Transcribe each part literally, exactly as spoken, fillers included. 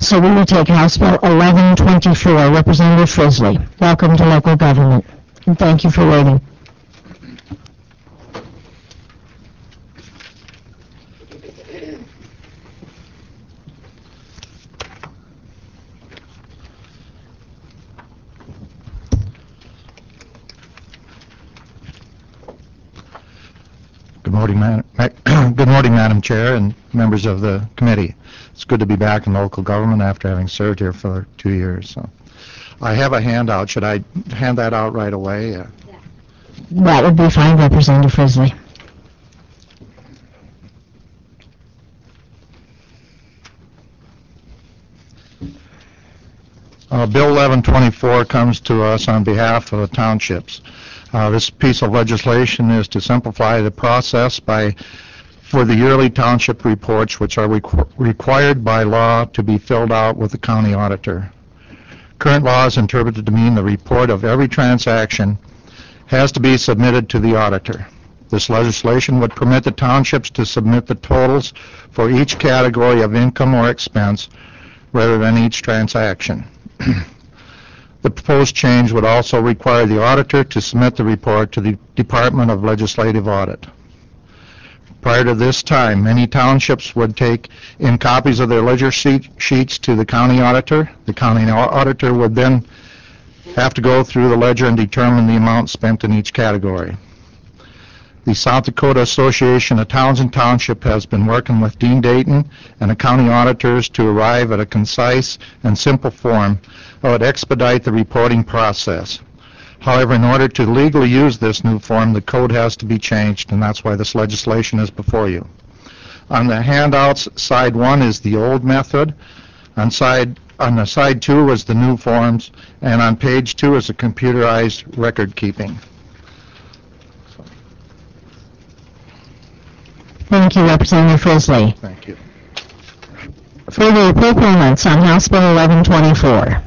So we will take House Bill eleven twenty-four. Representative Frisley, welcome to local government, and thank you for waiting. Good morning, Madam, good morning, Madam Chair and members of the committee. It's good to be back in local government after having served here for two years. So, I have a handout. Should I hand that out right away? Uh, that would be fine, Representative Frisley. Uh, Bill eleven twenty-four comes to us on behalf of the townships. Uh, this piece of legislation is to simplify the process by for the yearly township reports, which are requ required by law to be filled out with the county auditor. Current law is interpreted to mean the report of every transaction has to be submitted to the auditor. This legislation would permit the townships to submit the totals for each category of income or expense rather than each transaction. The proposed change would also require the auditor to submit the report to the Department of Legislative Audit. Prior to this time, many townships would take in copies of their ledger sheet, sheets to the county auditor. The county auditor would then have to go through the ledger and determine the amount spent in each category. The South Dakota Association of Towns and Township has been working with Dean Dayton and the county auditors to arrive at a concise and simple form that would expedite the reporting process. However, in order to legally use this new form, the code has to be changed, and that's why this legislation is before you. On the handouts, side one is the old method. On side on the side two is the new forms, and on page two is the computerized record keeping. Thank you, Representative Frisley. Thank you. Further proponents on House Bill eleven twenty-four.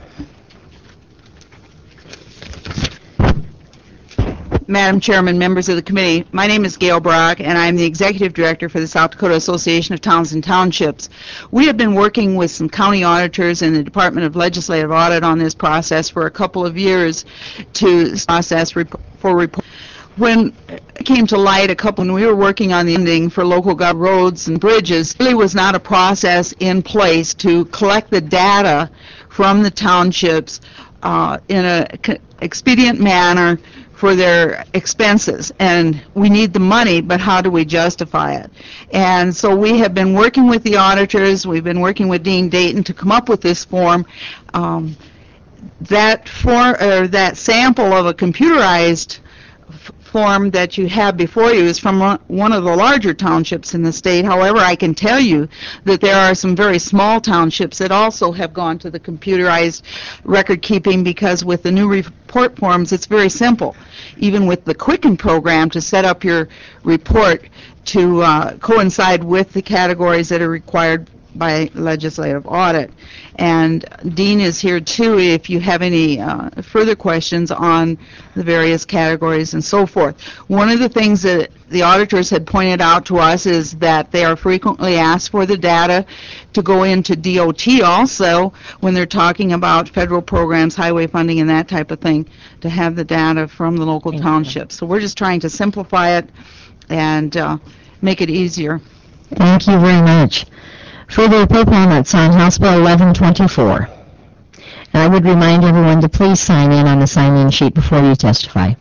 Madam Chairman, members of the committee, my name is Gail Brock, and I'm the Executive Director for the South Dakota Association of Towns and Townships. We have been working with some county auditors and the Department of Legislative Audit on this process for a couple of years to process rep for report. When it came to light a couple, when we were working on the ending for local government roads and bridges, really was not a process in place to collect the data from the townships uh, in an expedient manner for their expenses. And we need the money, but how do we justify it? And so we have been working with the auditors, we've been working with Dean Dayton to come up with this form. Um, that, for, or that sample of a computerized form that you have before you is from one of the larger townships in the state. However, I can tell you that there are some very small townships that also have gone to the computerized record keeping, because with the new report forms, it's very simple. Even with the Quicken program, to set up your report to uh, coincide with the categories that are required by legislative audit. And Dean is here too if you have any uh, further questions on the various categories and so forth. One of the things that the auditors had pointed out to us is that they are frequently asked for the data to go into D O T also when they're talking about federal programs, highway funding, and that type of thing, to have the data from the local townships. So we're just trying to simplify it and uh, make it easier. Thank you very much. Further proponents on House Bill eleven twenty-four. And I would remind everyone to please sign in on the sign-in sheet before you testify.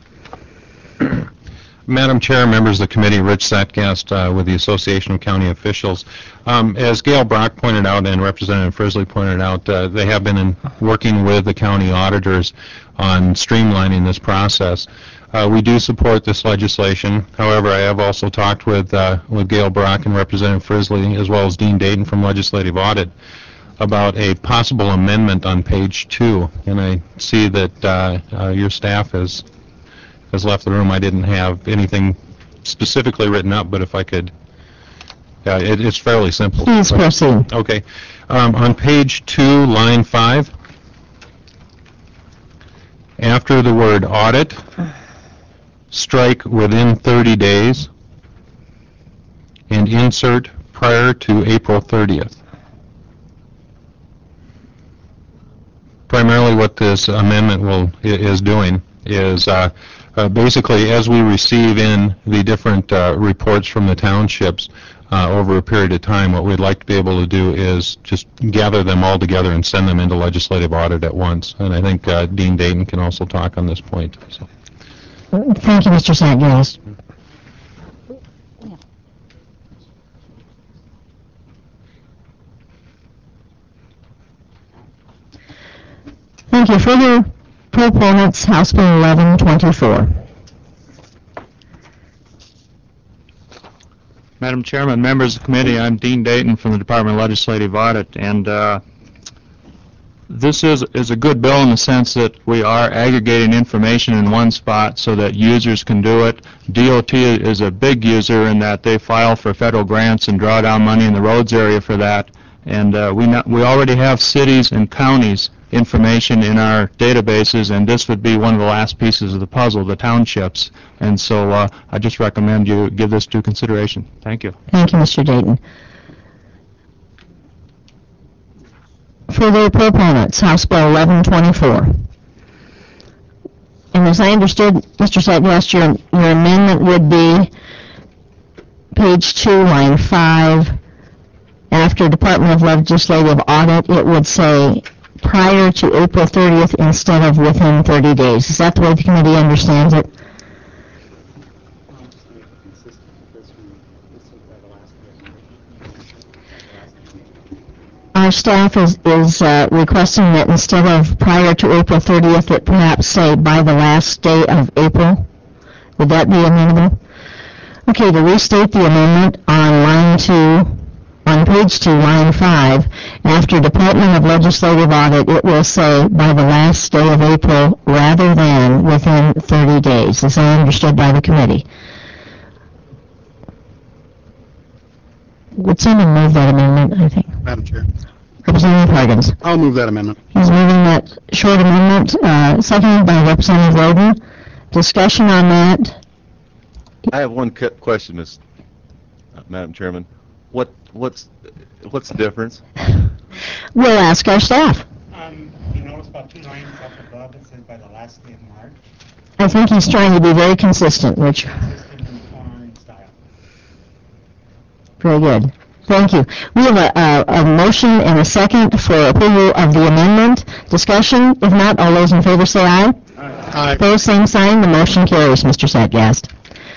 Madam Chair, members of the committee, Rich Satgast uh, with the Association of County Officials. Um, as Gail Brock pointed out and Representative Frisley pointed out, uh, they have been in working with the county auditors on streamlining this process. Uh, we do support this legislation. However, I have also talked with uh, with Gail Brock and Representative Frisley, as well as Dean Dayton from Legislative Audit, about a possible amendment on page two. And I see that uh, uh, your staff has has left the room. I didn't have anything specifically written up, but if I could, uh, it, it's fairly simple. Please proceed. Okay. Um, on page two, line five, after the word audit, strike within thirty days and insert prior to April thirtieth. primarily what this amendment will i- is doing is uh, uh, basically as we receive in the different uh, reports from the townships uh, over a period of time, what we'd like to be able to do is just gather them all together and send them into legislative audit at once. And I think uh, Dean Dayton can also talk on this point. So. Thank you, Mister Satgast. Thank you. Further proponents, House Bill eleven twenty-four. Madam Chairman, members of the committee, I'm Dean Dayton from the Department of Legislative Audit, and uh, this is, is a good bill in the sense that we are aggregating information in one spot so that users can do it. D O T is a big user in that they file for federal grants and draw down money in the roads area for that, and uh, we, not, we already have cities and counties information in our databases, and this would be one of the last pieces of the puzzle, the townships. And so uh, I just recommend you give this due consideration. Thank you. Thank you, Mister Dayton. Further proponents, House Bill eleven twenty-four. And as I understood, Mister Satgast, your, your amendment would be page two, line five. After Department of Legislative Audit, it would say prior to April thirtieth instead of within thirty days. Is that the way the committee understands it? Our staff is, is uh, requesting that instead of prior to April thirtieth, it perhaps say by the last day of April. Would that be amenable? Okay, to restate the amendment on line two, on page two, line five, after Department of Legislative Audit, it will say by the last day of April rather than within thirty days, as I understood by the committee. Would someone move that amendment, I think? Madam Chair, Representative Harkins. I'll move that amendment. He's moving that short amendment, uh, seconded by Representative Roden. Discussion on that. I have one cu- question, Miz uh, Madam Chairman. What what's what's the difference? We'll ask our staff. Um, you notice about two lines up above, it says by the last day of March, I think he's trying to be very consistent, Rich. consistent in tone and style. Very good. Thank you. We have a, a, a motion and a second for approval of the amendment. Discussion? If not, all those in favor say aye. Aye. Opposed, same sign. The motion carries, Mister Satgast.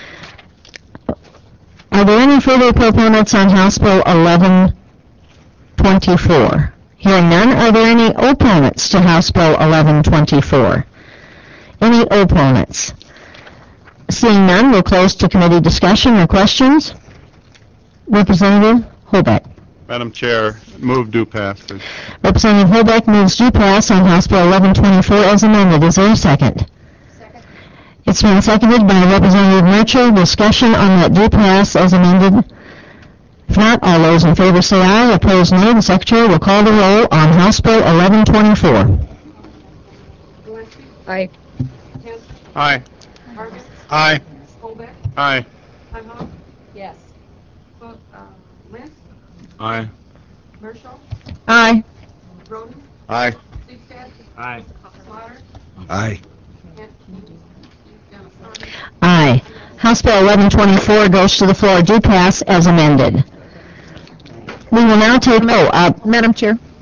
Are there any further proponents on House Bill eleven twenty-four? Hearing none, are there any opponents to House Bill eleven twenty-four? Any opponents? Seeing none, we'll close to committee discussion or questions. Representative Holbeck. Madam Chair, move due pass, please. Representative Holbeck moves due pass on House Bill eleven twenty-four as amended. Is there a second? Second. It's been seconded by Representative Murcher. Discussion on that due pass as amended. If not, all those in favor say aye. Opposed, nay. The Secretary will call the roll on House Bill eleven twenty-four. Gillespie. Aye. Kent. Aye. Harkins. Aye. Holbeck. Aye. Hummel. Yes. Cl- uh, Lynch. Aye. Marshall. Aye. Roden. Aye. Seitzstedt. Aye. Slaughter. Aye. Kent. Dennis. Aye. House Bill eleven twenty-four goes to the floor due pass as amended. We will now take, oh, uh, Madam Chair,